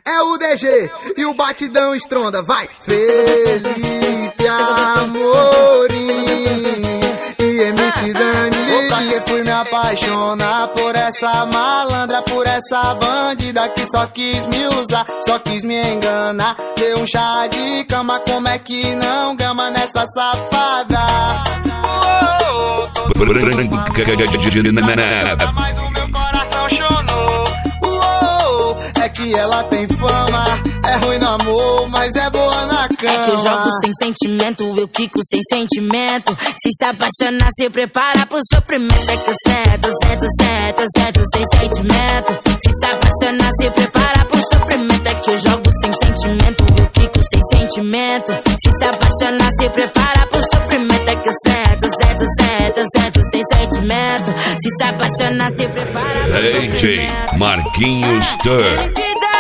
É o DG e o batidão estronda, vai! Felipe Amorim e MC Dani. Pra que fui me apaixonar por essa malandra, por essa bandida que só quis me usar, só quis me enganar. Deu um chá de cama, como é que não gama nessa safada? Mas o meu coração chonou. É que ela tem fama, é ruim no amor, mas é boa na cama. É que eu jogo sem sentimento, eu quico sem sentimento. Se apaixonar, se prepara pro sofrimento. É que eu certo sem sentimento. Se apaixonar, se prepara pro sofrimento. É que eu jogo sem sentimento, eu quico sem sentimento. Se apaixonar, se prepara pro sofrimento. É que eu certo sem sentimento. Se apaixonar, se prepara pro sofrimento. DJ Marquinhos Tur.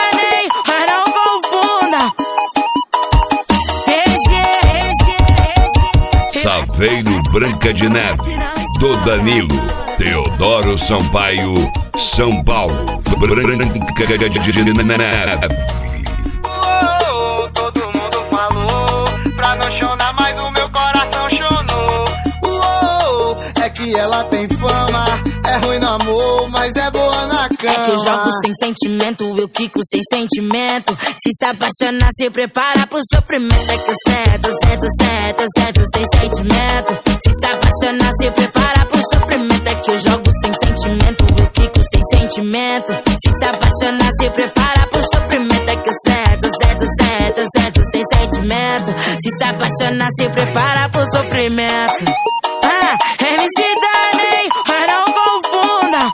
Saveiro Branca de Neve, do Danilo, Teodoro Sampaio, São Paulo. Branca de Neve. Todo mundo falou pra não chorar, mas o meu coração chonou. É que ela tem fama, é ruim no amor, mas é boa na cama. É que eu jogo sem sentimento, eu quico sem sentimento. Se apaixonar, se prepara pro sofrimento. É que eu certo sem sentimento. Se apaixonar, se prepara pro sofrimento. É que eu jogo sem sentimento, eu quico sem sentimento. Se apaixonar, se prepara pro sofrimento. É que eu certo sem sentimento. Se apaixonar, se prepara pro sofrimento. MC Dani, mas não confunda.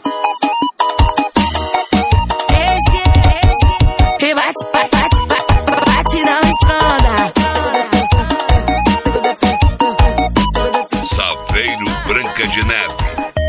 E bate, não esconda. Saveiro Branca de Neve,